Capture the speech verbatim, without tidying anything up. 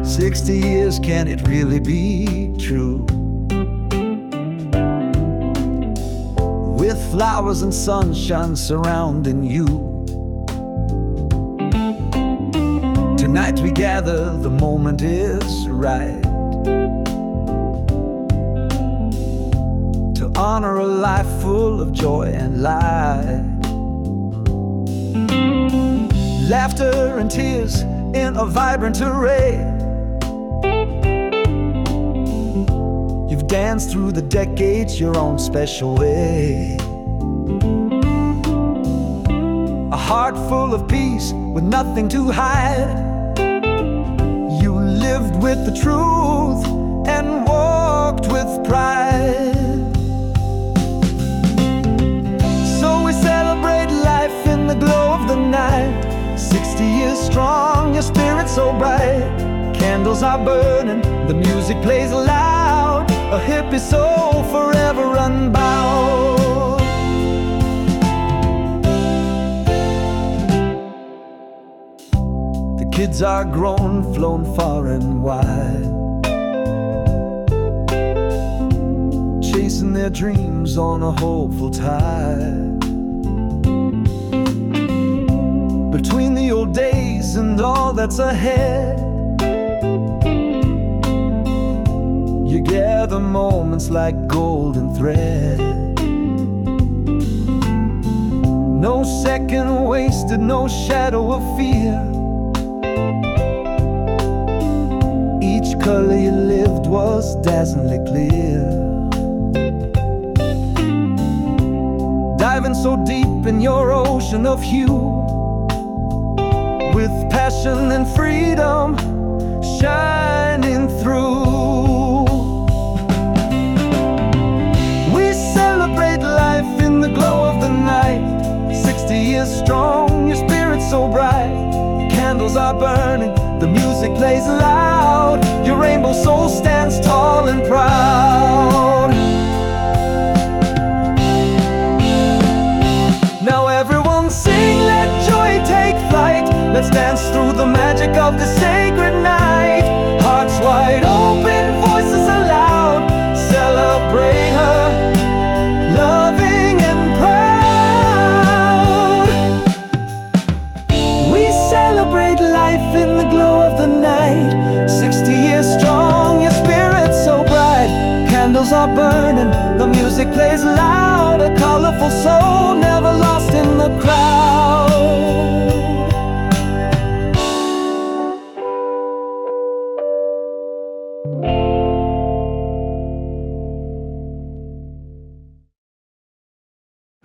Sixty years, can it really be true? With flowers and sunshine surrounding you, tonight we gather, the moment is right to honor a life full of joy and light. Laughter and tears in a vibrant array. You've danced through the decades your own special way. A heart full of peace with nothing to hide. You lived with the truth and walked with pride. So we celebrate life in the glow of the night. Sixty years strong, your spirit so bright. Candles are burning, the music plays loud. A hippie soul forever unbound. The kids are grown, flown far and wide, chasing their dreams on a hopeful tide. Between the old days and all that's ahead, you gather moments like golden thread. No second wasted, no shadow of fear. Each color you lived was dazzlingly clear. Diving so deep in your ocean of hue, with passion and freedom shining through. We celebrate life in the glow of the night. Sixty years strong, your spirit so bright. Candles are burning, the music plays loud. Your rainbow soul stands tall and proud. Now everyone sing, let joy take flight. Let's dance through the magic of the sacred night. Hearts wide open, voices aloud. Celebrate her, loving and proud. We celebrate life in the glow of the night. Sixty years strong, your spirit so bright. Candles are burning, the music plays loud. A colorful soul never lost in the crowd. Thank you.